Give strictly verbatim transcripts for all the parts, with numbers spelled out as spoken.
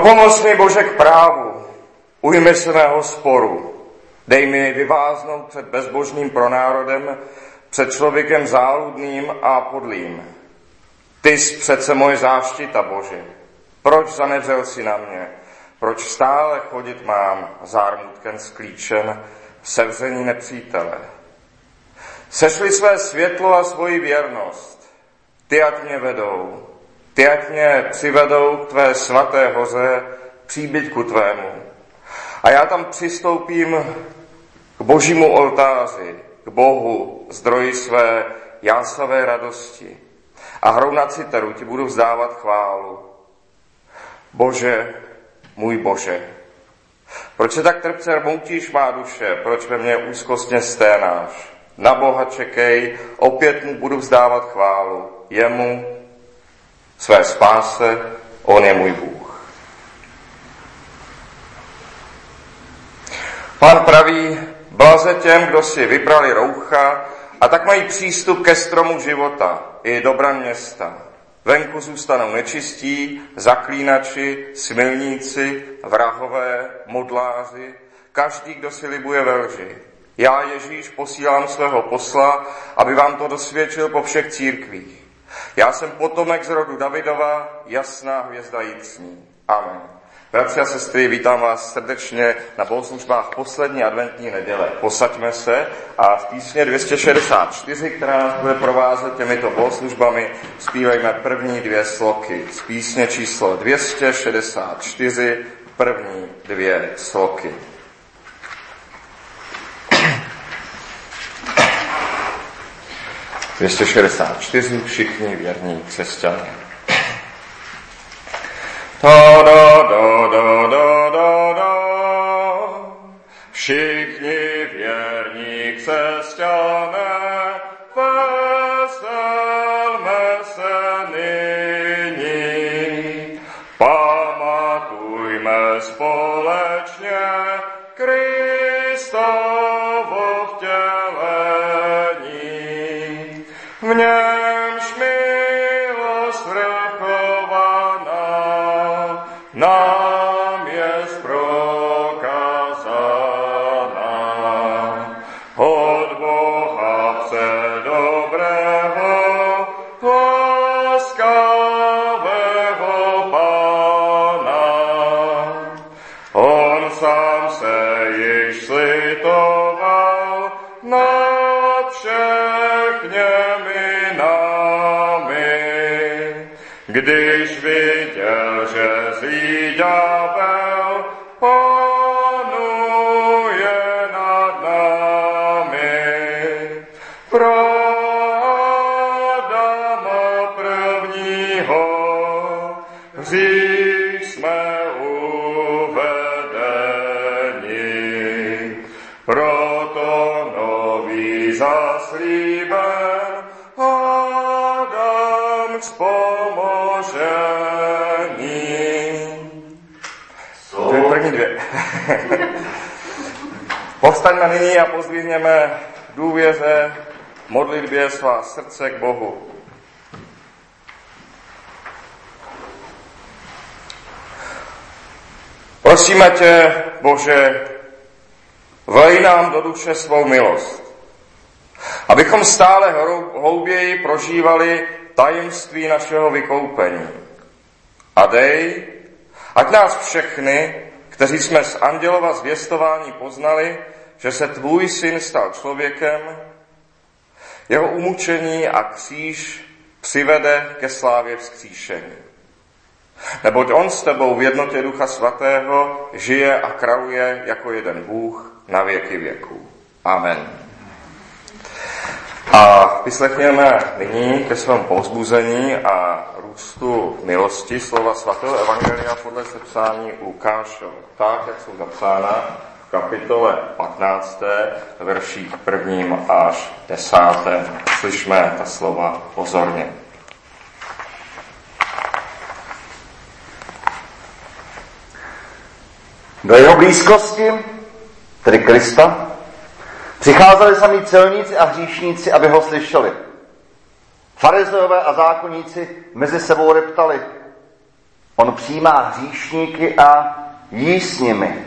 Dopomoz mi, Bože, k právu, ujmi se mého sporu, dej mi vyváznout před bezbožným pronárodem, před člověkem záludným a podlým. Ty jsi přece moje záštita, Bože. Proč zanevřel si na mě? Proč stále chodit mám zármutkem sklíčen, sevření nepřítele? Sešli své světlo a svoji věrnost. Ty ať mě vedou. Ty ať mě přivedou k tvé svaté hoře, příbytku tvému. A já tam přistoupím k božímu oltáři, k Bohu, zdroji své jásavé radosti. A hrou na citeru ti budu vzdávat chválu. Bože, můj Bože, proč se tak trpce rmoutíš, má duše, proč ve mně úzkostně sténáš? Na Boha čekej, opět mu budu vzdávat chválu. Jemu, své spáse, on je můj Bůh. Pán praví, blaze těm, kdo si vybrali roucha a tak mají přístup ke stromu života i do bran města. Venku zůstanou nečistí, zaklínači, smilníci, vrahové, modláři, každý, kdo si libuje ve lži. Já, Ježíš, posílám svého posla, aby vám to dosvědčil po všech církvích. Já jsem potomek z rodu Davidova, jasná hvězda jícní. Amen. Bratři a sestry, vítám vás srdečně na bohoslužbách poslední adventní neděle. Posaďme se a v písně dvě stě šedesát čtyři, která nás bude provázet těmito bohoslužbami, zpívejme první dvě sloky. Z písně číslo dvě stě šedesát čtyři, první dvě sloky. dvě stě šedesát čtyři, všichni věrní křesťané. Da, da, da, da, da, da, da. Všichni věrní křesťané, veselme se nyní. Pamatujme společně Kristovo vtělení. V němž milost vrchovaná nám jest prokázána. Od Boha předobrého, laskavého Pána. On sám se již slitoval nad všechněmi námi, když viděl, že zlý ďábel panuje nad námi. Pro Adama prvního hřích jsme uvedeni, proto nový zaslíben Adam vzpomožený. To je první dvě. Povstaňme nyní a pozdvihněme důvěře, modlitbě svá srdce k Bohu. Prosíme tě, Bože, vlej nám do duše svou milost, abychom stále hlouběji prožívali tajemství našeho vykoupení. A dej, ať nás všechny, kteří jsme z andělova zvěstování poznali, že se tvůj syn stal člověkem, jeho umučení a kříž přivede ke slávě vzkříšení. Neboť on s tebou v jednotě Ducha Svatého žije a králuje jako jeden Bůh na věky věků. Amen. A vyslechněme nyní ke svému povzbuzení a růstu milosti slova svatého evangelia podle sepsání Lukáše, tak, jak jsou zapsána v kapitole patnácté, verších prvním až desátém. Slyšme ta slova pozorně. Do jeho blízkosti, tedy Krista, přicházeli samí celníci a hříšníci, aby ho slyšeli. Farizeové a zákonníci mezi sebou reptali: On přijímá hříšníky a jí s nimi.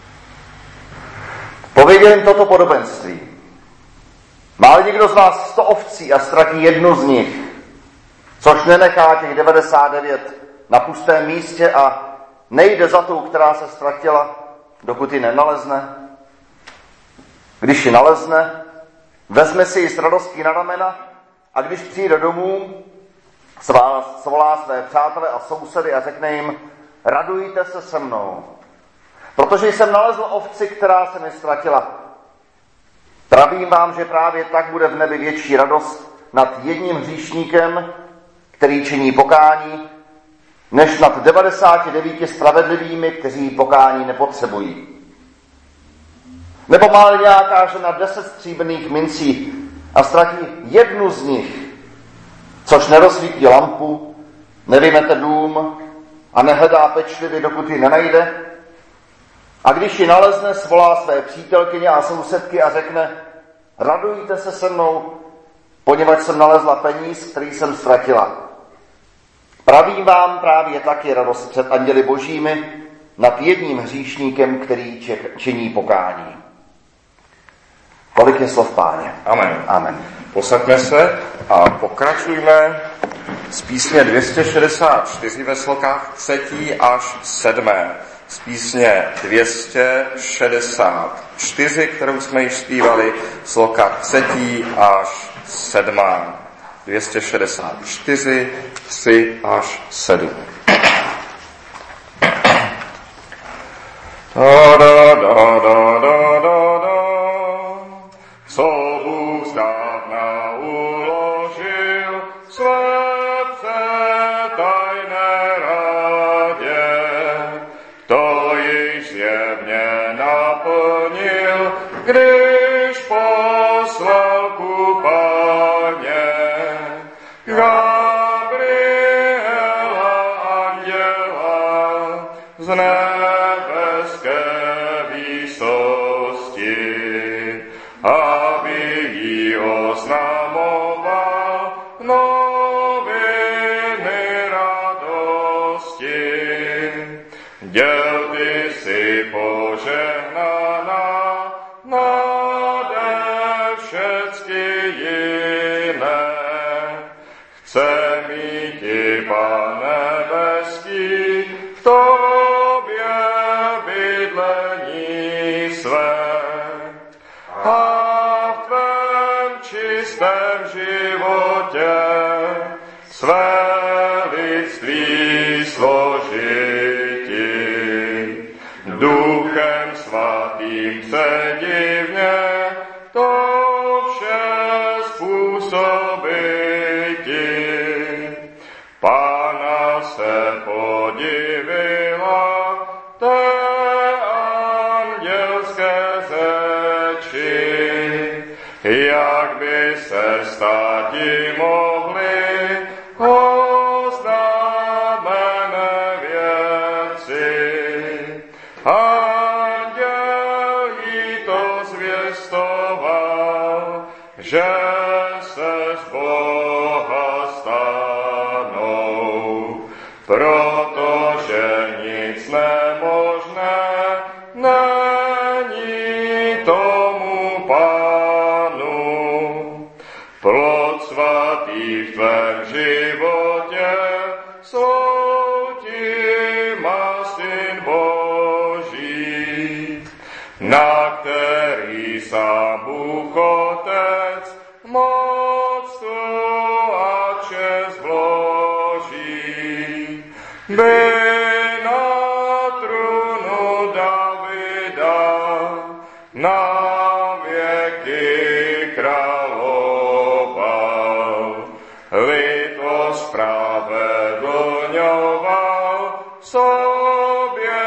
Pověděl jim toto podobenství. Má někdo z vás sto ovcí a ztratí jednu z nich, což nenechá těch devadesát devět na pustém místě a nejde za tou, která se ztratila, dokud ji nenalezne. Když ji nalezne, vezme si ji s radostí na ramena a když přijde domů, svolá své přátele a sousedy a řekne jim: radujte se se mnou, protože jsem nalezl ovci, která se mi ztratila. Pravím vám, že právě tak bude v nebi větší radost nad jedním hříšníkem, který činí pokání, než nad devadesáti devíti spravedlivými, kteří pokání nepotřebují. Nebo má nějaká žena deset stříbrných mincí a ztratí jednu z nich, což nerozsvítí lampu, nevymete dům a nehledá pečlivě, dokud ji nenajde. A když ji nalezne, svolá své přítelkyně a sousedky a řekne: radujte se se mnou, poněvadž jsem nalezla peníz, který jsem ztratila. Pravím vám, právě tak je radost před anděli božími nad jedním hříšníkem, který činí pokání. Tolik je slov Páně. Amen. Amen. Posaďme se a pokračujme z písně dvě stě šedesát čtyři ve slokách třetí až sedmé. Z písně dvě stě šedesát čtyři, kterou jsme již zpívali, sloka třetí až sedmá. dvě stě šedesát čtyři, tři až sedm. Da, da, da, da, da, da, da. Co Bůh zdávna uložil srdce tajné radě, to již zjevně naplnil, když poslal ku Páně Gabriela anděla z nebeské výsosti, aby jí oznamoval noviny radosti. Děl ty jsi požehnaná nade všecky jiné. Chce mít ti Pán nebeský v tobě bydlení své. A v tvém čistém životě své lidství složití. Duchem svatým předivně to vše způsobiti. Pána se podivila té andělské řeči, jak by se státi mohly oznámené věci. Anděl jí to zvěstoval, že se z Boha stanou, protože nic nemožné není tomu Pánu. Plod svatý v tvém životě slouží má Syn Boží, na který sám Bůh Otec moc a čest vloží. By na trůnu Davida na věky královal, lid ospravedlňoval, sobě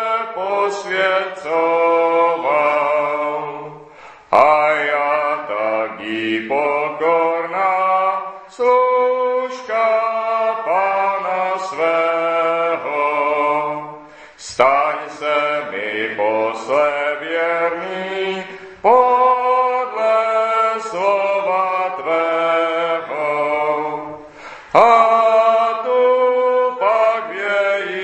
posvěcoval. A já tak jí pokorná služka Pána svého, staň se mi posle věrný podle slova tvého. A tu pak v její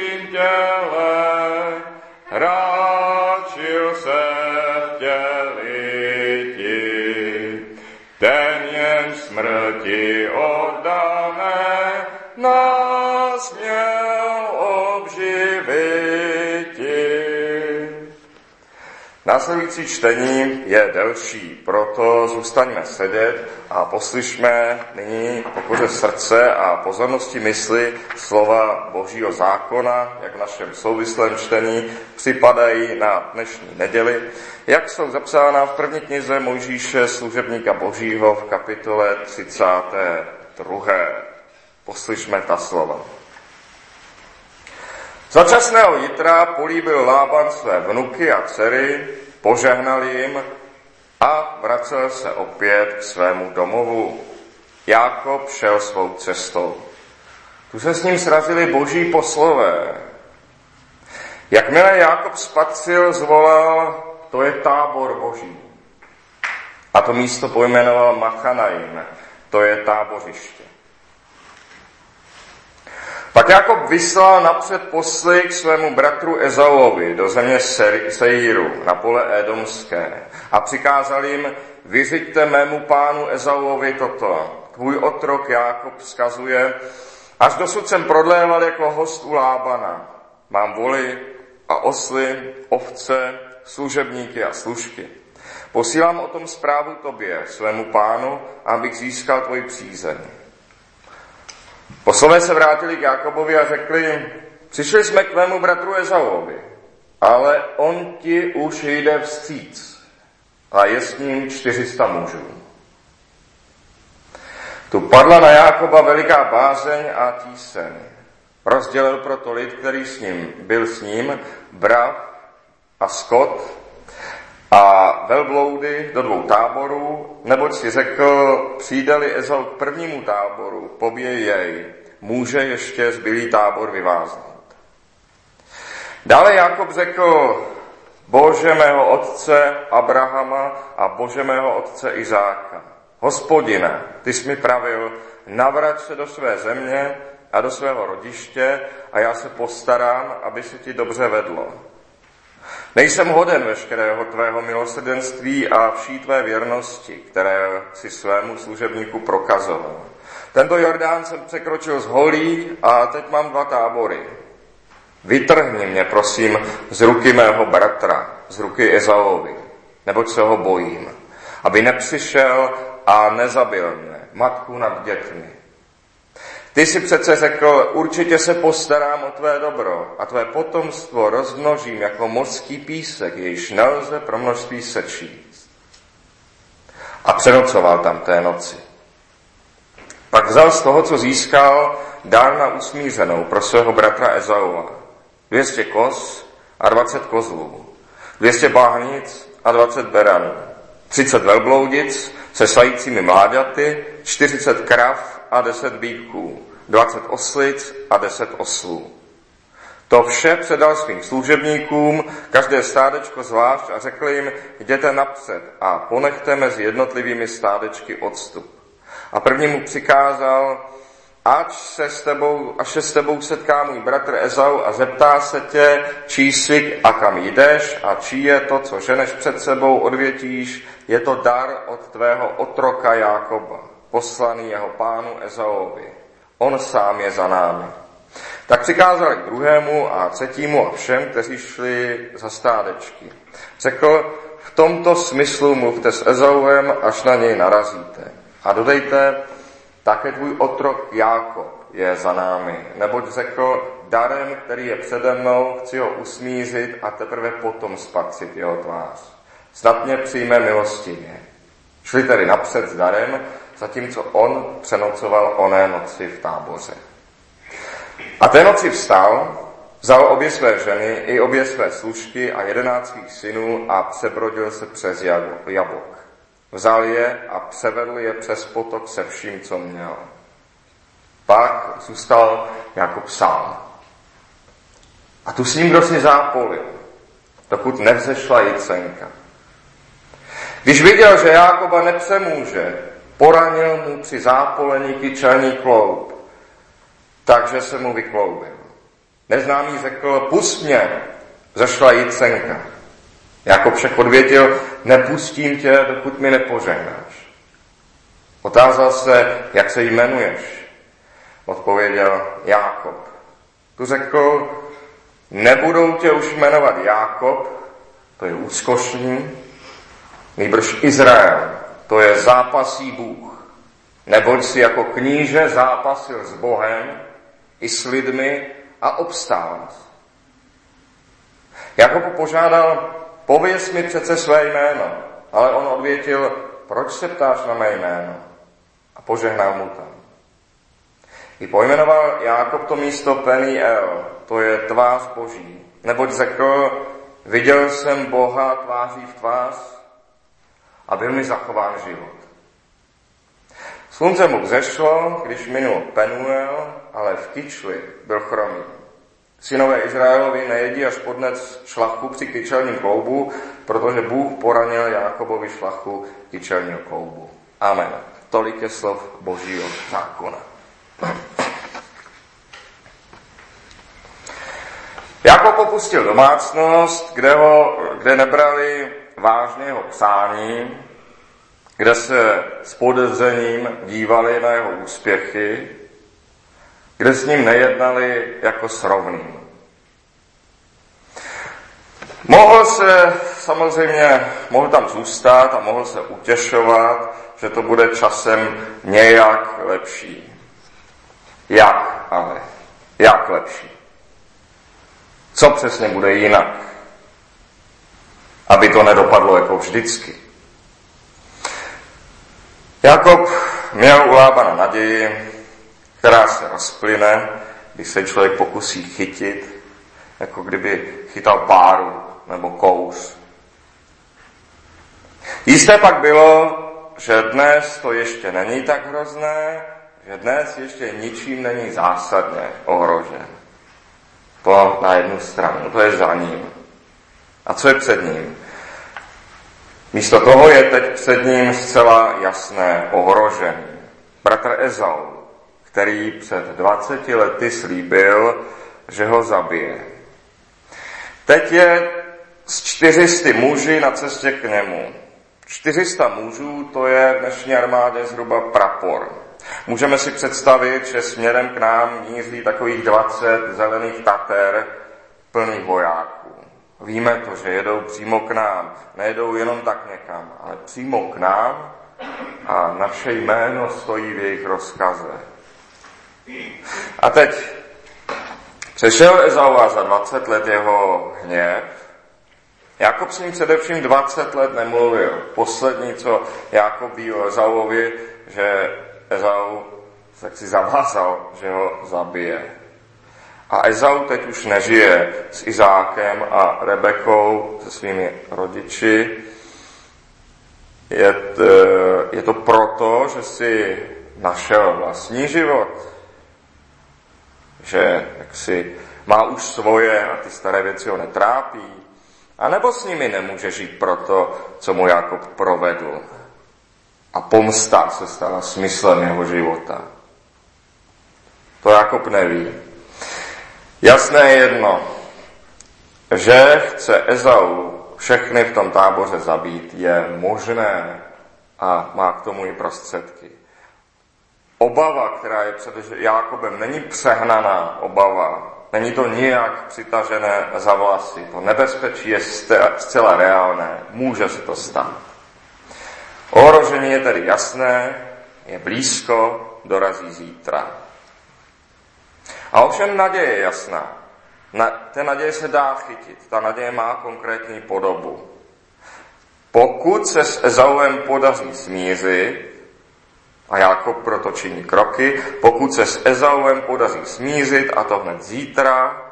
přivyti. Následující čtení je delší, proto zůstaňme sedět a poslyšme nyní pokoře srdce a pozornosti mysli slova Božího zákona, jak v našem souvislém čtení připadají na dnešní neděli, jak jsou zapsána v první knize Mojžíše, služebníka Božího, v kapitole třicáté druhé. Poslyšme ta slova. Začasného jitra políbil Lában své vnuky a dcery, požehnal jim a vracel se opět k svému domovu. Jákob šel svou cestou. Tu se s ním srazili boží poslové. Jakmile Jákob spatřil, zvolal, to je tábor boží. A to místo pojmenoval Machanaim, to je tábořiště. Pak Jákob vyslal napřed posly k svému bratru Ezauovi do země Seiru na pole Édomské a přikázal jim, vyřiďte mému pánu Ezauovi toto. Tvůj otrok Jákob vzkazuje, až dosud jsem prodléval jako host u Lábana. Mám voli a osly, ovce, služebníky a služky. Posílám o tom zprávu tobě, svému pánu, abych získal tvoji přízeň. Poslové se vrátili k Jákobovi a řekli, přišli jsme k mému bratru Ezauovi, ale on ti už jde vstříc a je s ním čtyři sta mužů. Tu padla na Jákoba veliká bázeň a tíseň. Rozdělil proto lid, který s ním byl s ním, brav a skot a velbloudy do dvou táborů, neboť si řekl, přijde-li Ezau k prvnímu táboru, pobije jej, může ještě zbylý tábor vyváznout. Dále Jákob řekl, Bože mého otce Abrahama a Bože mého otce Izáka, Hospodine, ty jsi mi pravil, navrať se do své země a do svého rodiště a já se postarám, aby se ti dobře vedlo. Nejsem hoden veškerého tvého milosrdenství a vší tvé věrnosti, které si svému služebníku prokazoval. Tento Jordán jsem překročil z holí a teď mám dva tábory. Vytrhni mě, prosím, z ruky mého bratra, z ruky Ezauovi, neboť se ho bojím, aby nepřišel a nezabil mě, matku nad dětmi. Ty si přece řekl, určitě se postarám o tvé dobro a tvé potomstvo rozmnožím jako mořský písek, jejíž nelze pro množství sečíst. A přenocoval tam té noci. Pak vzal z toho, co získal, dár na usmířenou pro svého bratra Ezaua. dvě stě koz a dvacet kozlů, dvě stě báhnic a dvacet beranů, třicet velbloudic se sajícími mláďaty, čtyřicet krav a deset býků, dvacet oslic a deset oslů. To vše předal svým služebníkům, každé stádečko zvlášť a řekl jim, jděte napřed a ponechte mezi jednotlivými stádečky odstup. A prvnímu přikázal, ať se s tebou, až se s tebou setká můj bratr Ezau a zeptá se tě, čí jsi a kam jdeš a čí je to, co ženeš před sebou, odvětíš, je to dar od tvého otroka Jákoba, poslaný jeho pánu Ezauovi. On sám je za námi. Tak přikázal k druhému a třetímu a všem, kteří šli za stádečky. Řekl, v tomto smyslu mluvte s Ezauem, až na něj narazíte. A dodejte, také tvůj otrok Jákob je za námi, neboť řekl, darem, který je přede mnou, chci ho usmířit a teprve potom spatřit jeho tvář. Snad mě přijme milostivě. Šli tedy napřed s darem, zatímco on přenocoval oné noci v táboře. A té noci vstal, vzal obě své ženy i obě své služky a jedenáct svých synů a přebrodil se přes Jabok. Vzal je a převedl je přes potok se vším, co měl. Pak zůstal Jákob sám. A tu s ním kdo si zápolil, dokud nevzešla Jitsenka. Když viděl, že Jákoba nepřemůže, poranil mu při zápolení kyčelní kloub, takže se mu vykloubil. Neznámý řekl, pust mě, zešla Jitsenka. Jákob však odvětil, nepustím tě, dokud mi nepožehnáš. Otázal se, jak se jmenuješ. Odpověděl Jákob. Tu řekl, Nebudou tě už jmenovat Jákob, to je úzkošný, nýbrž Izrael, to je zápasí Bůh. Neboť si jako kníže zápasil s Bohem i s lidmi a obstál. Jákob požádal, pověz mi přece své jméno, ale on odvětil, proč se ptáš na mé jméno? A požehnal mu tam. I pojmenoval Jákob to místo Peniel, to je tvář Boží, neboť řekl, viděl jsem Boha tváří v tvář a byl mi zachován život. Slunce mu vzešlo, když minul Penuel, ale v kyčli byl chromý. Synové Izraelovi nejedí až podnec šlachu při kyčelním kloubu, protože Bůh poranil Jákobovi šlachu kyčelního kloubu. Amen. Tolik je slov Božího zákona. Jákob opustil domácnost, kde, ho, kde nebrali vážně jeho psání, kde se s podezřením dívali na jeho úspěchy, kde s ním nejednali jako s rovným. Mohl se samozřejmě, mohl tam zůstat a mohl se utěšovat, že to bude časem nějak lepší. Jak ale? Jak lepší? Co přesně bude jinak? Aby to nedopadlo jako vždycky. Jákob měl u Lábana naději, která se rozplyne, když se člověk pokusí chytit, jako kdyby chytal páru nebo kous. Jisté pak bylo, že dnes to ještě není tak hrozné, že dnes ještě ničím není zásadně ohrožen. To na jednu stranu, to je za ním. A co je před ním? Místo toho je teď před ním zcela jasné ohrožení. Bratr Ezau, který před dvaceti lety slíbil, že ho zabije. Teď je s čtyřisty muži na cestě k němu. čtyři sta mužů, to je v dnešní armádě zhruba prapor. Můžeme si představit, že směrem k nám míří takových dvacet zelených tater plných vojáků. Víme to, že jedou přímo k nám. Nejedou jenom tak někam, ale přímo k nám a naše jméno stojí v jejich rozkaze. A teď přešel Ezau a za dvacet let jeho hněv. Jákob s ním především dvacet let nemluvil. Poslední, co Jákob ví o Ezauovi, že Ezau se si zavázal, že ho zabije. A Ezau teď už nežije s Izákem a Rebekou, se svými rodiči. Je to, je to proto, že si našel vlastní život. Že jaksi má už svoje a ty staré věci ho netrápí. A nebo s nimi nemůže žít proto, co mu Jákob provedl. A pomsta se stala smyslem jeho života. To Jákob neví. Jasné je jedno, že chce Ezau všechny v tom táboře zabít, je možné a má k tomu i prostředky. Obava, která je před Jákobem, není přehnaná obava, není to nijak přitažené za vlasy. To nebezpečí je zcela reálné, může se to stát. Ohrožení je tedy jasné, je blízko, dorazí zítra. A ovšem naděje je jasná. Na, té naděje se dá chytit. Ta naděje má konkrétní podobu. Pokud se s Ezauem podaří smířit, a Jákob proto činí kroky, pokud se s Ezauem podaří smířit, a to hned zítra,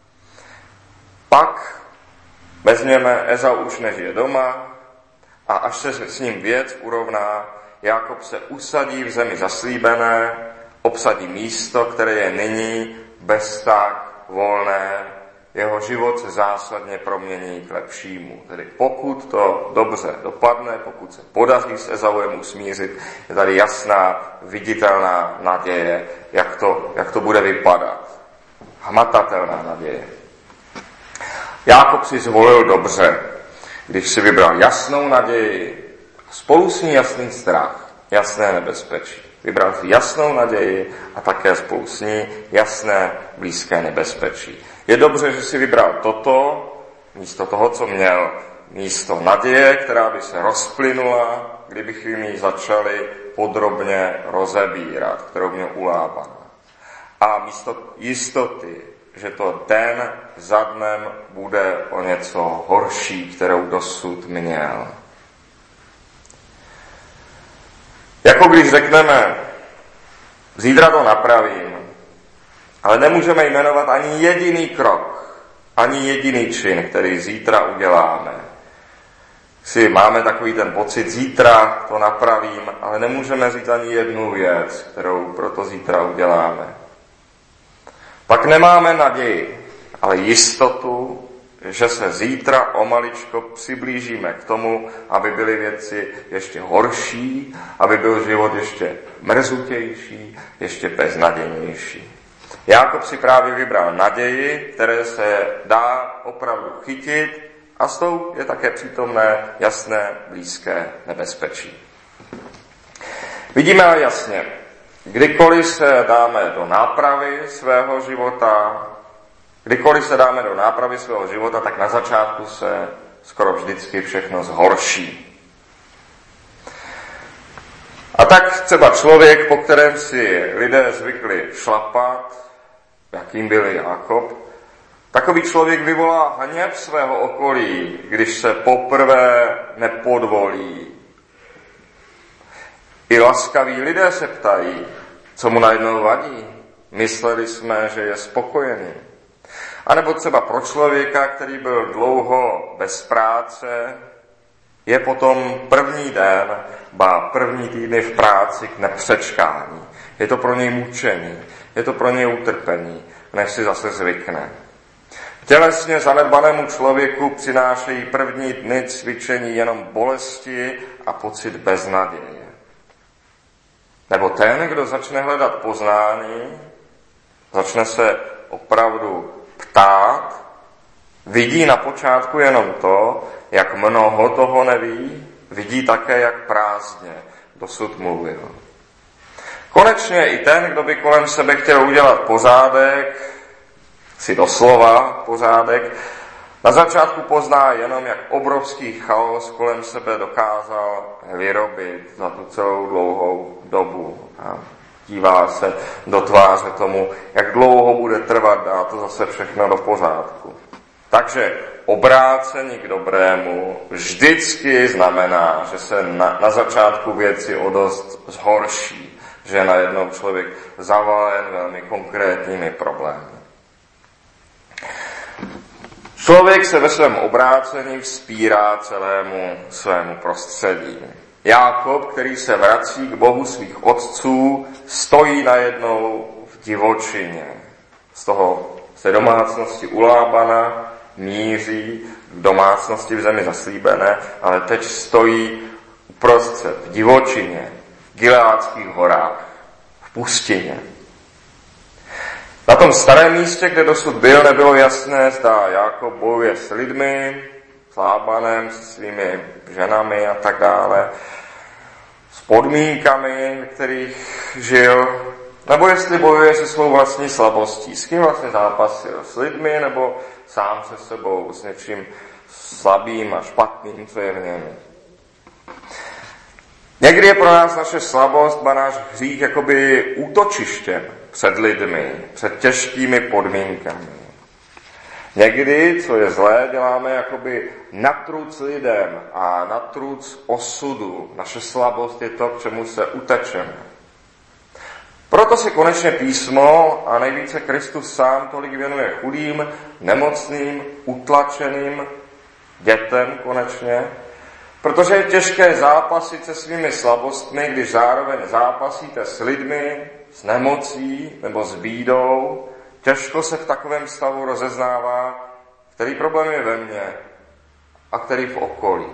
pak vezměme, Ezau už nežije doma a až se s ním věc urovná, Jákob se usadí v zemi zaslíbené, obsadí místo, které je nyní bez tak volné, jeho život se zásadně promění k lepšímu. Tedy pokud to dobře dopadne, pokud se podaří s Ezauem usmířit, je tady jasná, viditelná naděje, jak to, jak to bude vypadat. Hmatatelná naděje. Jákob si zvolil dobře, když si vybral jasnou naději, spolu s ní jasný strach, jasné nebezpečí. Vybral si jasnou naději a také spolu s ní jasné blízké nebezpečí. Je dobře, že si vybral toto, místo toho, co měl, místo naděje, která by se rozplynula, kdybychom ji začali podrobně rozebírat, kterou měl u Lábana. A místo jistoty, že to den za dnem bude o něco horší, kterou dosud měl. Jako když řekneme, zítra to napravím, ale nemůžeme jmenovat ani jediný krok, ani jediný čin, který zítra uděláme. Si máme takový ten pocit, zítra to napravím, ale nemůžeme říct ani jednu věc, kterou proto zítra uděláme. Pak nemáme naději, ale jistotu, že se zítra o maličko přiblížíme k tomu, aby byly věci ještě horší, aby byl život ještě mrzutější, ještě beznadějnější. Jákob si právě vybral naději, které se dá opravdu chytit, a s tou je také přítomné jasné, blízké nebezpečí. Vidíme ale jasně, kdykoliv se dáme do nápravy svého života, kdykoliv se dáme do nápravy svého života, tak na začátku se skoro vždycky všechno zhorší. A tak třeba člověk, po kterém si lidé zvykli šlapat, jakým byl Jákob, takový člověk vyvolá hněv svého okolí, když se poprvé nepodvolí. I laskaví lidé se ptají, co mu najednou vadí. Mysleli jsme, že je spokojený. A nebo třeba pro člověka, který byl dlouho bez práce, je potom první den, ba první týdny v práci k nepřečkání. Je to pro něj mučení, je to pro něj utrpení, než si zase zvykne. Tělesně zanedbanému člověku přinášejí první dny cvičení jenom bolesti a pocit beznaděje. Nebo ten, kdo začne hledat poznání, začne se opravdu ptát, vidí na počátku jenom to, jak mnoho toho neví, vidí také, jak prázdně dosud mluvil. Konečně i ten, kdo by kolem sebe chtěl udělat pořádek, si doslova pořádek, na začátku pozná jenom, jak obrovský chaos kolem sebe dokázal vyrobit za tu celou dlouhou dobu. A dívá se do tváře tomu, jak dlouho bude trvat, dá to zase všechno do pořádku. Takže obrácení k dobrému vždycky znamená, že se na, na začátku věci o dost zhorší, že je najednou člověk zavalen velmi konkrétními problémy. Člověk se ve svém obrácení vzpírá celému svému prostředí. Jákob, který se vrací k Bohu svých otců, stojí najednou v divočině. Z toho z té domácnosti u Lábana míří k domácnosti v zemi zaslíbené, ale teď stojí uprostřed v divočině, v Gileádských horách, v pustině. Na tom starém místě, kde dosud byl, nebylo jasné, zda Jákob bojuje s lidmi, s Lábanem, se svými ženami a tak dále, s podmínkami, ve kterých žil, nebo jestli bojuje se svou vlastní slabostí, s kým vlastně zápasil, s lidmi, nebo sám se sebou, s něčím slabým a špatným, co je v něm. Někdy je pro nás naše slabost, ba náš hřích jakoby útočištěm před lidmi, před těžkými podmínkami. Někdy, co je zlé, děláme jakoby natruc lidem a natruc osudu. Naše slabost je to, k čemu se utečeme. Proto si konečně písmo a nejvíce Kristus sám tolik věnuje chudým, nemocným, utlačeným dětem konečně, protože je těžké zápasit se svými slabostmi, když zároveň zápasíte s lidmi, s nemocí nebo s bídou. Těžko se v takovém stavu rozeznává, který problém je ve mně a který v okolí.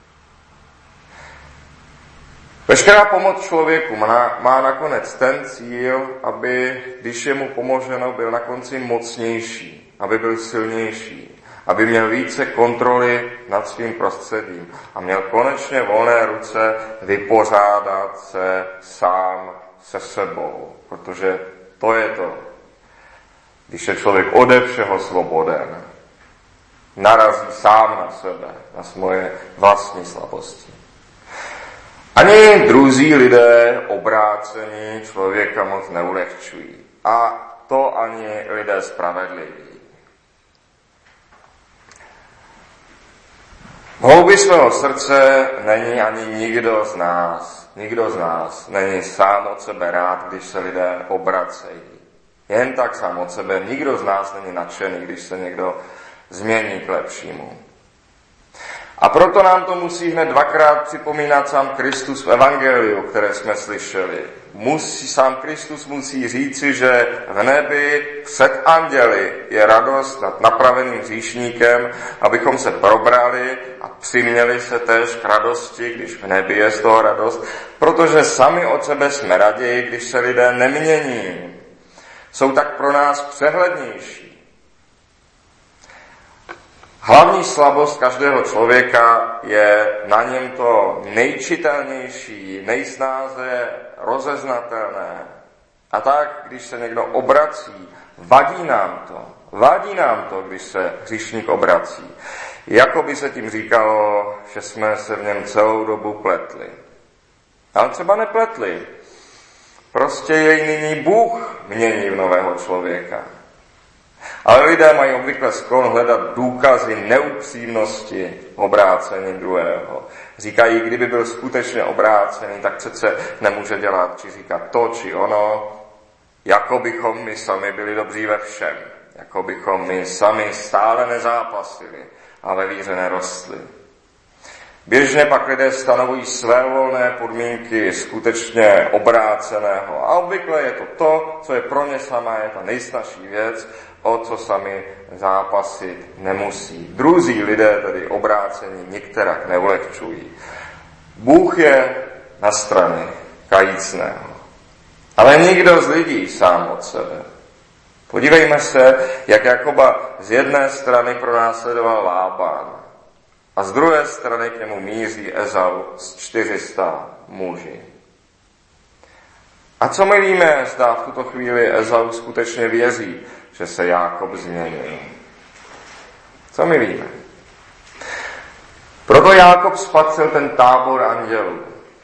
Veškerá pomoc člověku má, má nakonec ten cíl, aby, když je mu pomoženo, byl na konci mocnější, aby byl silnější, aby měl více kontroly nad svým prostředím a měl konečně volné ruce vypořádat se sám se sebou, protože to je to, když je člověk ode všeho svoboden, narazí sám na sebe, na svoje vlastní slabosti. Ani druzí lidé obrácení člověka moc neulehčují. A to ani lidé spravedliví. V hloubi svého srdce není ani nikdo z nás, nikdo z nás není sám od sebe rád, když se lidé obracejí. Jen tak sám od sebe, nikdo z nás není nadšený, když se někdo změní k lepšímu. A proto nám to musí hned dvakrát připomínat sám Kristus v evangeliu, které jsme slyšeli. Musí, sám Kristus musí říci, že v nebi před anděli je radost nad napraveným hříšníkem, abychom se probrali a přiměli se též k radosti, když v nebi je z toho radost, protože sami od sebe jsme raději, když se lidé nemění. Jsou tak pro nás přehlednější. Hlavní slabost každého člověka je na něm to nejčitelnější, nejsnáze rozeznatelné. A tak, když se někdo obrací, vadí nám to. Vadí nám to, když se hříšník obrací. Jako by se tím říkalo, že jsme se v něm celou dobu pletli. Ale třeba nepletli. Prostě jej nyní Bůh mění v nového člověka. Ale lidé mají obvykle sklon hledat důkazy neupřímnosti obrácení druhého. Říkají, kdyby byl skutečně obrácený, tak přece nemůže dělat či říkat to či ono, jako bychom my sami byli dobří ve všem. Jako bychom my sami stále nezápasili a ve víře nerostli. Běžně pak lidé stanovují své volné podmínky skutečně obráceného. A obvykle je to to, co je pro ně samé, je ta nejsnažší věc, o co sami zápasit nemusí. Druzí lidé tedy obrácení nikterak neulehčují. Bůh je na straně kajícného. Ale nikdo z lidí sám od sebe. Podívejme se, jak Jakoba z jedné strany pronásledoval Lában a z druhé strany k němu míří Ezau s čtyři sta muži. A co my víme, zda v tuto chvíli Ezau skutečně věří, že se Jákob změnil. Co my víme? Proto Jákob spatřil ten tábor andělů.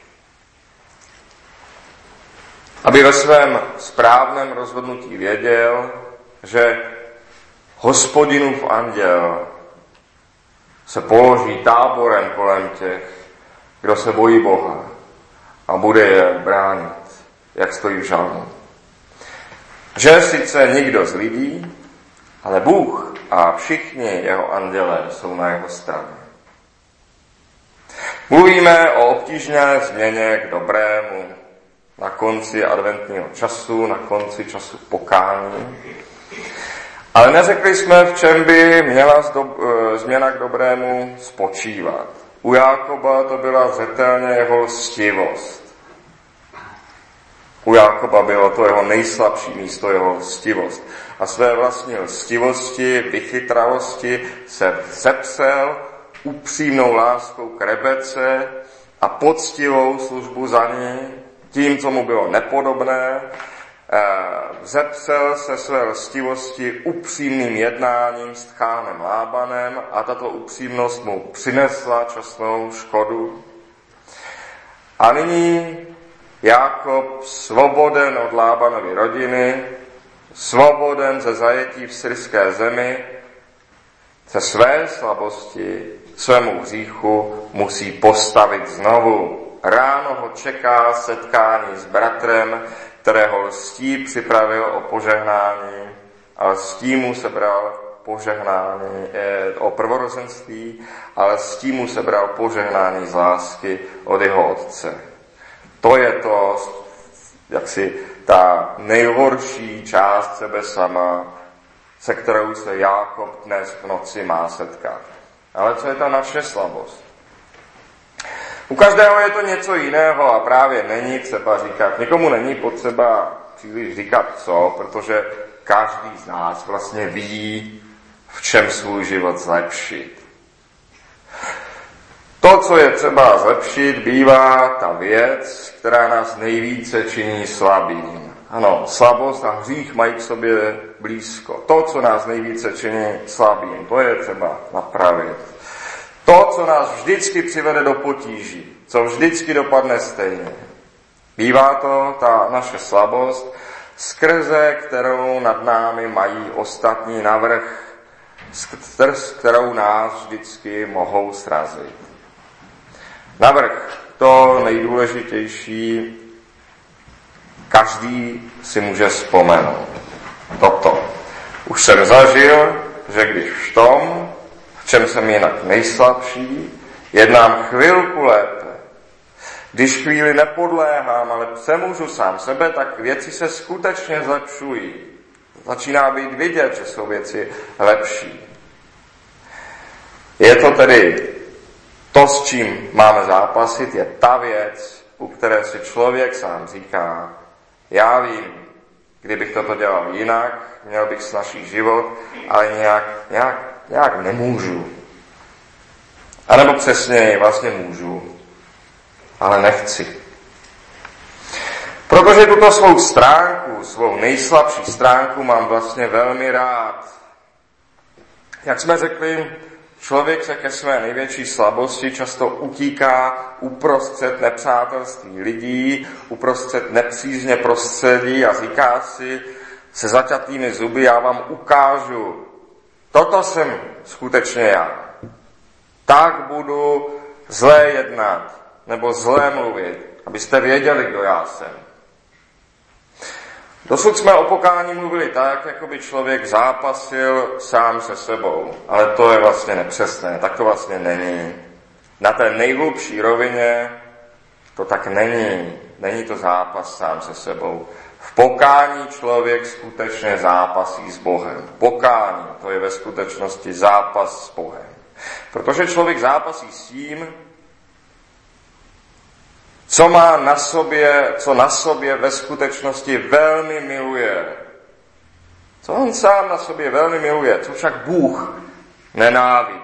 Aby ve svém správném rozhodnutí věděl, že Hospodinův anděl se položí táborem kolem těch, kdo se bojí Boha a bude je bránit, jak stojí v žalmu. Že sice nikdo z lidí, ale Bůh a všichni jeho andělé jsou na jeho straně. Mluvíme o obtížné změně k dobrému na konci adventního času, na konci času pokání. Ale neřekli jsme, v čem by měla změna k dobrému spočívat. U Jákoba to byla zřetelně jeho lstivost. U Jákoba bylo to jeho nejslabší místo, jeho lstivost. A své vlastní lstivosti, vychytralosti se vzepsel upřímnou láskou k Rebece a poctivou službu za ní, tím, co mu bylo nepodobné, vzepsel se své lstivosti upřímným jednáním s tchánem Lábanem a tato upřímnost mu přinesla časnou škodu. A nyní Jákob, svoboden od Lábanovy rodiny, svoboden ze zajetí v syrské zemi, se své slabosti, svému hříchu musí postavit znovu. Ráno ho čeká setkání s bratrem, kterého lstí připravil o požehnání, ale lstí mu sebral požehnání eh, o prvorozenství, ale lstí mu sebral požehnání z lásky od jeho otce. To je to, jaksi ta nejhorší část sebe sama, se kterou se Jákob dnes v noci má setkat. Ale co je ta naše slabost? U každého je to něco jiného a právě není třeba říkat, nikomu není potřeba příliš říkat co, protože každý z nás vlastně ví, v čem svůj život zlepšit. To, co je třeba zlepšit, bývá ta věc, která nás nejvíce činí slabým. Ano, slabost a hřích mají k sobě blízko. To, co nás nejvíce činí slabým, to je třeba napravit. To, co nás vždycky přivede do potíží, co vždycky dopadne stejně. Bývá to ta naše slabost, skrze kterou nad námi mají ostatní navrch, skrz kterou nás vždycky mohou srazit. Navrch, to nejdůležitější, každý si může vzpomenout. Toto. Už jsem zažil, že když v tom, v čem jsem jinak nejslabší, jednám chvilku lépe. Když chvíli nepodléhám, ale přemůžu sám sebe, tak věci se skutečně zlepšují. Začíná být vidět, že jsou věci lepší. Je to tedy to, s čím máme zápasit, je ta věc, u které si člověk sám říká, já vím, kdybych toto dělal jinak, měl bych snazší život, ale nějak, nějak, nějak nemůžu. A nebo přesněji, vlastně můžu, ale nechci. Protože tuto svou stránku, svou nejslabší stránku mám vlastně velmi rád. Jak jsme řekli, člověk se ke své největší slabosti často utíká uprostřed nepřátelství lidí, uprostřed nepřízně prostředí a říká si se zaťatými zuby, já vám ukážu, toto jsem skutečně já. Tak budu zlé jednat nebo zlé mluvit, abyste věděli, kdo já jsem. Dosud jsme o pokání mluvili tak, jako by člověk zápasil sám se sebou, ale to je vlastně nepřesné, tak to vlastně není. Na té nejhlubší rovině to tak není, není to zápas sám se sebou. V pokání člověk skutečně zápasí s Bohem. Pokání, to je ve skutečnosti zápas s Bohem. Protože člověk zápasí s tím, co má na sobě, co na sobě ve skutečnosti velmi miluje. Co on sám na sobě velmi miluje, co však Bůh nenávidí.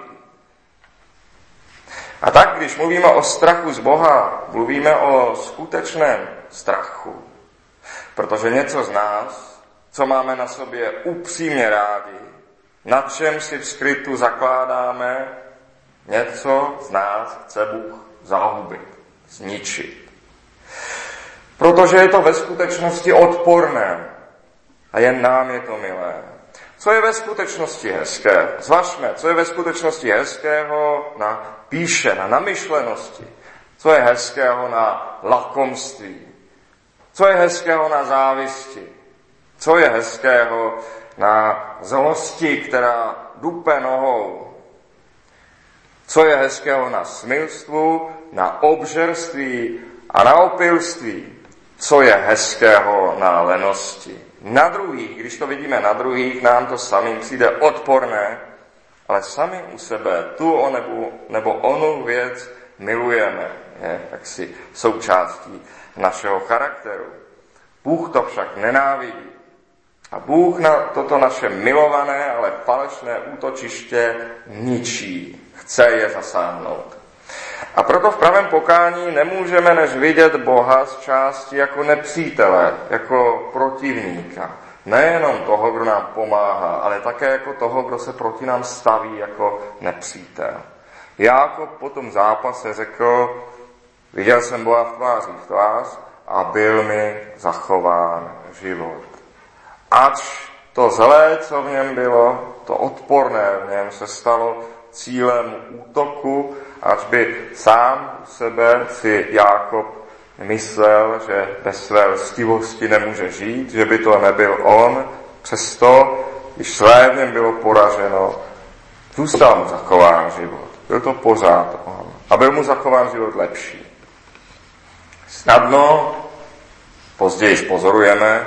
A tak, když mluvíme o strachu z Boha, mluvíme o skutečném strachu. Protože něco z nás, co máme na sobě upřímně rádi, na čem si v skrytu zakládáme, něco z nás chce Bůh zahubit, zničit. Protože je to ve skutečnosti odporné a jen nám je to milé. Co je ve skutečnosti hezké? Zvažme, co je ve skutečnosti hezkého na píše, na namyšlenosti. Co je hezkého na lakomství. Co je hezkého na závisti. Co je hezkého na zlosti, která dupe nohou. Co je hezkého na smilstvu, na obžerství a na opilství. Co je hezkého na lenosti. Na druhých, když to vidíme na druhých, nám to samým přijde odporné, ale sami u sebe tu o nebo, nebo onu věc milujeme. Je jaksi součástí našeho charakteru. Bůh to však nenávidí. A Bůh na toto naše milované, ale falešné útočiště ničí. Chce je zasáhnout. A proto v pravém pokání nemůžeme než vidět Boha z části jako nepřítele, jako protivníka. Nejenom toho, kdo nám pomáhá, ale také jako toho, kdo se proti nám staví jako nepřítel. Jákob po tom zápase řekl, viděl jsem Boha v tváří v tvář a byl mi zachován život. Ač to zlé, co v něm bylo, to odporné v něm se stalo cílem útoku, až by sám u sebe si Jákob myslel, že bez své lstivosti nemůže žít, že by to nebyl on, přesto, když zlé v něm bylo poraženo, zůstal mu zachován život. Byl to pořád on. A byl mu zachován život lepší. Snadno, později pozorujeme,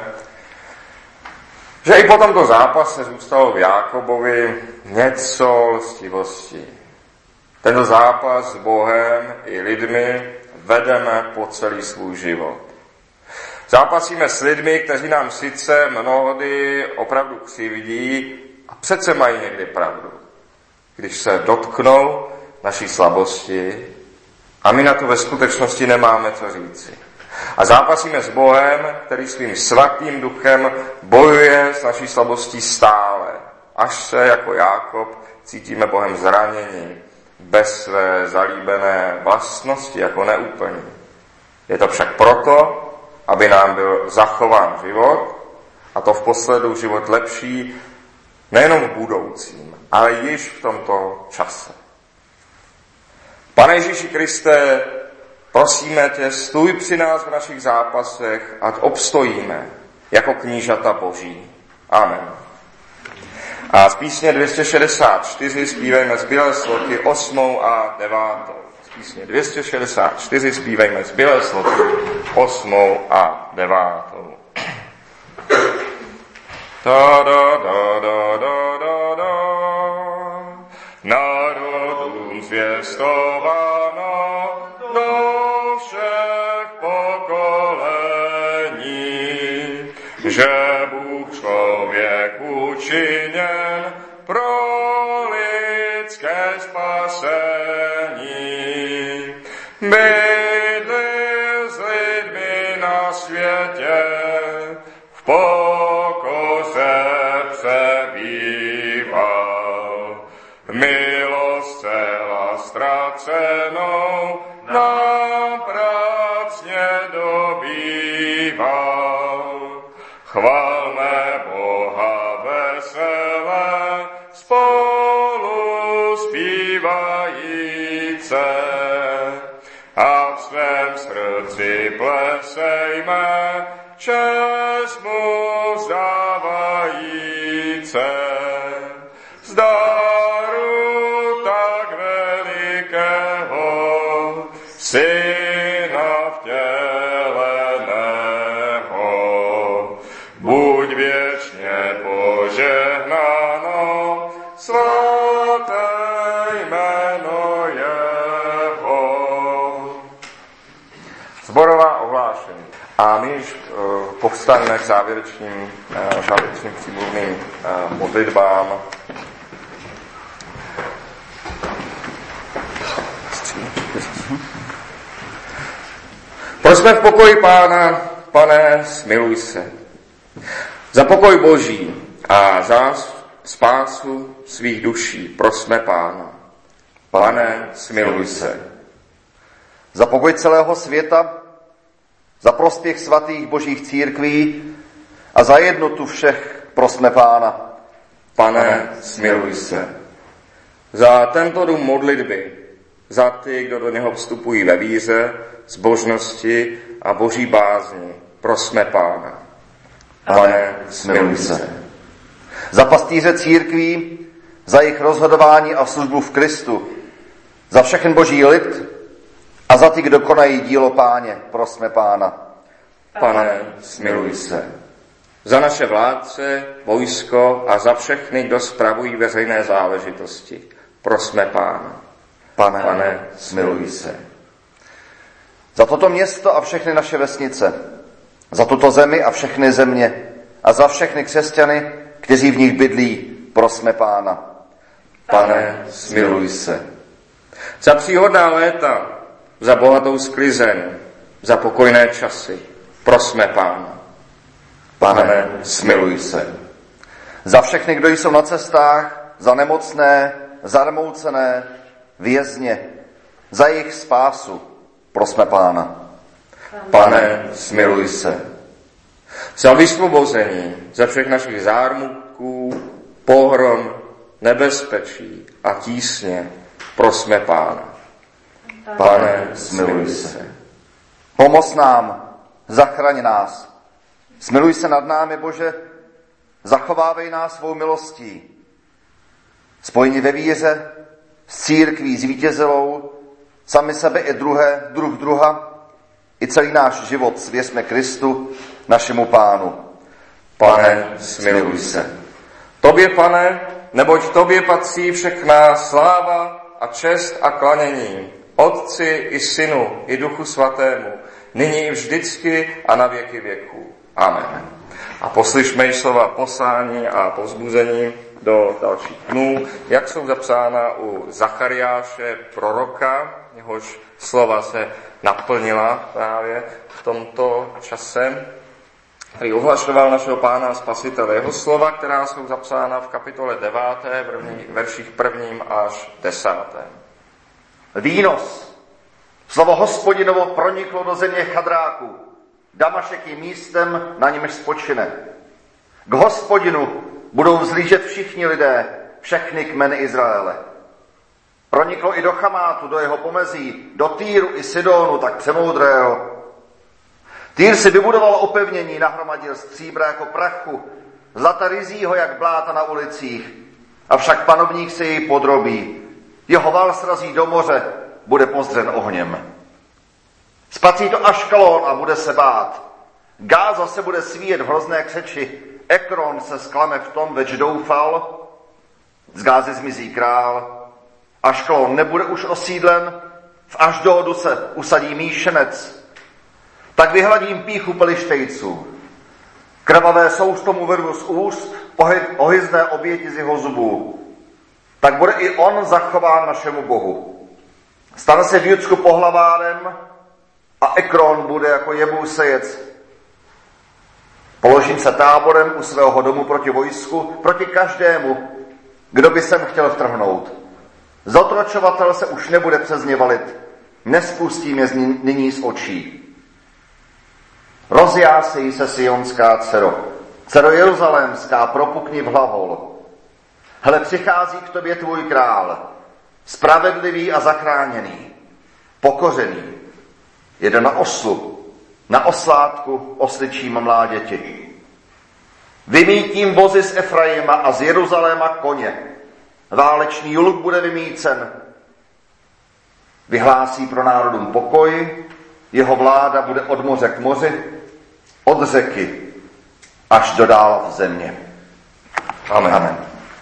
že i po tomto zápase zůstalo v Jákobovi něco lstivosti. Tento zápas s Bohem i lidmi vedeme po celý svůj život. Zápasíme s lidmi, kteří nám sice mnohdy opravdu křivdí a přece mají někdy pravdu. Když se dotknou naší slabosti a my na to ve skutečnosti nemáme co říci. A zápasíme s Bohem, který svým svatým duchem bojuje s naší slabostí stále, až se jako Jákob cítíme Bohem zranění, bez své zalíbené vlastnosti, jako neúplní. Je to však proto, aby nám byl zachován život, a to v posledu život lepší, nejenom v budoucím, ale již v tomto čase. Pane Ježíši Kriste, prosíme tě, stůj při nás v našich zápasech, ať obstojíme jako knížata Boží. Amen. A z písně dvě stě šedesát čtyři zpívejme zbylé sloky osmou a devátou. Z písně dvě stě šedesát čtyři zpívejme zbylé sloky osmou a devátou. Da, da, da, da, da, da, da. Národům zvěstováno do všech pokolení, že Bůh člověk učiněn pro lidské spasení. Bydlí s lidmi na světě, v pokoře přebýval, milost celá ztracenou nám pracně dobýval. Chválme Boha veselé, spolu zpívajíce, a v svém srdci plesejme, čest mu vzdávajíce. Z daru tak velikého, Syna vtěleného, buď věčně požehnáno svaté jméno jeho. Zborová ohlášení. A my již uh, povstaneme k závěrečným, uh, závěrečným přímluvným uh, modlitbám. Prosme v pokoji Pána, Pane, smiluj se. Za pokoj Boží a za spásu svých duší prosme Pána. Pane, smiluj se. Za pokoj celého světa, za prospěch svatých božích církví a za jednotu všech prosme Pána. Pane, smiluj se. Za tento dům modlitby, za ty, kdo do něho vstupují ve víře, zbožnosti a boží bázni, prosme Pána. Pane, smiluj se. Za pastýře církví, za jejich rozhodování a službu v Kristu, za všechen boží lid a za ty, kdo konají dílo Páně, prosme Pána. Pane, smiluj se. Za naše vládce, vojsko a za všechny, kdo spravují veřejné záležitosti, prosme Pána. Pane, Pane, smiluj se. Za toto město a všechny naše vesnice, za tuto zemi a všechny země a za všechny křesťany, kteří v nich bydlí, prosme Pána. Pane, smiluj se. Za příhodná léta, za bohatou sklizeň, za pokojné časy, prosme Pána. Pane, smiluj se. Za všechny, kdo jsou na cestách, za nemocné, zarmoucené, vězně, za jejich spásu, prosme Pána. Pane, smiluj se. Za vysvobození, za všech našich zármutků, pohrom, nebezpečí a tísně, prosme Pána. Pane, smiluj se. Pomoz nám, zachraň nás. Smiluj se nad námi, Bože, zachovávej nás svou milostí. Spojeni ve víře, s církví zvítězilou, sami sebe i druhé, druh druha, i celý náš život svěřme Kristu, našemu Pánu. Pane, smiluj se. Tobě, Pane, neboť tobě patří všechná sláva a čest a klanění, Otci i Synu i Duchu Svatému, nyní i vždycky a na věky věků. Amen. A poslyšme slova poslání a povzbuzení do dalších dnů, jak jsou zapsána u Zachariáše proroka, jehož slova se naplnila právě v tomto čase, který ohlašoval našeho Pána a Spasitele. Jeho slova, která jsou zapsána v kapitole deváté, první, verších prvním až desátém. Výnos. Slovo Hospodinovo proniklo do země Chadráku. Damašek je místem, na němž spočine. K Hospodinu budou vzlížet všichni lidé, všechny kmeny Izraele. Proniklo i do Chamátu, do jeho pomezí, do Týru i Sidónu, tak přemoudrého. Týr si vybudoval opevnění, nahromadil stříbra jako prachu, zlata ryzího jak bláta na ulicích, avšak panovník se jej podrobí. Jeho val srazí do moře, bude pozdřen ohněm. Spatří to Aškalón a bude se bát. Gáza se bude svíjet v hrozné křeči, Ekron se sklame v tom, več doufal. Z Gázy zmizí král, Aškalón nebude už osídlen, v Ašdódu se usadí míšenec. Tak vyhladím pýchu pelištejců. Krvavé sousto mu vyrvu z úst, ohyzné oběti z jeho zubů. Tak bude i on zachován našemu Bohu. Stane se v Judsku pohlavárem a Ekron bude jako Jebusejec. Položím se táborem u svého domu proti vojsku, proti každému, kdo by sem chtěl vtrhnout. Zotročovatel se už nebude přes ně valit, nespustím je nyní z očí. Rozjásej se Sionská dcero, dcero Jeruzalémská, propukni v hlavol. Hle, přichází k tobě tvůj král, spravedlivý a zachráněný, pokořený, jede na oslu, na oslátku osličím mláděti. Vymítím vozy z Efraima a z Jeruzaléma koně, válečný julk bude vymícen. Vyhlásí pro národům pokoj, jeho vláda bude od moře k moři, od řeky až do dál v země. Amen. Amen.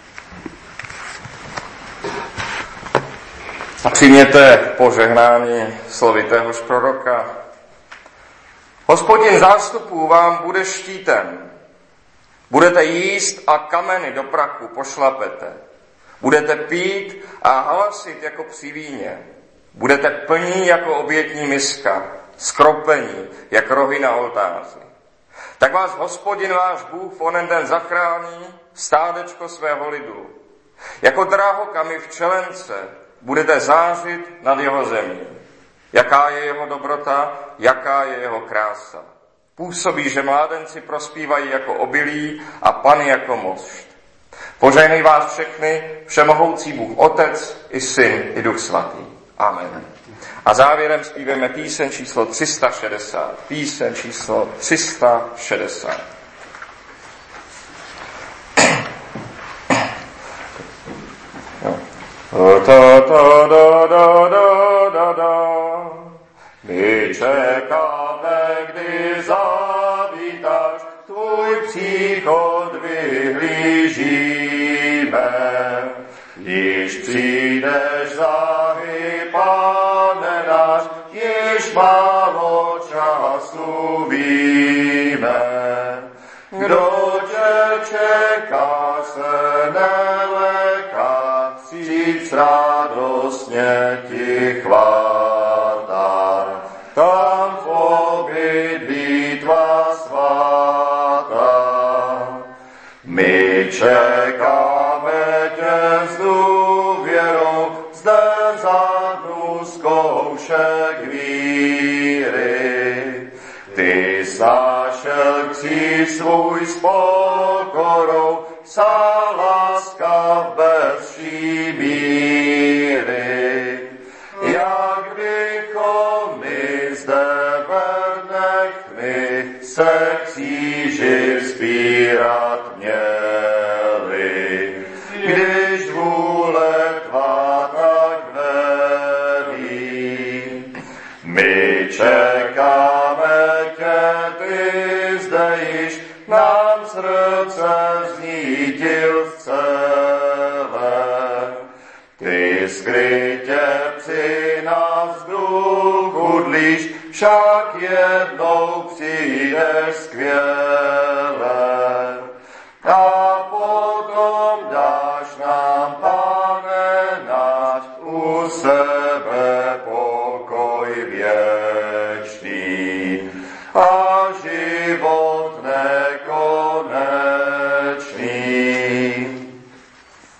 A přijměte požehnání slovy téhož proroka. Hospodin zástupů vám bude štítem. Budete jíst a kameny do prachu pošlapete. Budete pít a hlasit jako při víně. Budete plní jako obětní miska, skropení jak rohy na oltáři. Tak vás Hospodin váš Bůh v onen den zachrání, stádečko svého lidu. Jako drahokamy v čelence budete zářit nad jeho zemí. Jaká je jeho dobrota, jaká je jeho krása. Působí, že mládenci prospívají jako obilí a pany jako mošt. Požehnej vás všechny, všemohoucí Bůh Otec i Syn i Duch Svatý. Amen. A závěrem zpíváme píseň číslo tři sta šedesát. Píseň číslo tři sta šedesát. Da, da, da, da, da, da, da. My čekáme, kdy zavítáš, tvůj příchod vyhlížíme. Již přijdeš záhy, Pane náš, již málo času víme. Kdo tě čeká, se neleká, vstříc radostně ti chvátá. Tam v obydlí tvá svátá. My čekáme tě s důvěrou, zde za dnu zkoušek víry. Ty snášel kříž svůj s pokorou, sa láska bez vší míry. Jak bychom my zde ve dnech tmy se kříži vzpírat měli, když vůle tvá tak velí. My čekáme tě, ty zde již nám srdce vznítil zcele. Ty skrytě při nás duchu dlíš, však jednou přijdeš skvěle. A potom dá a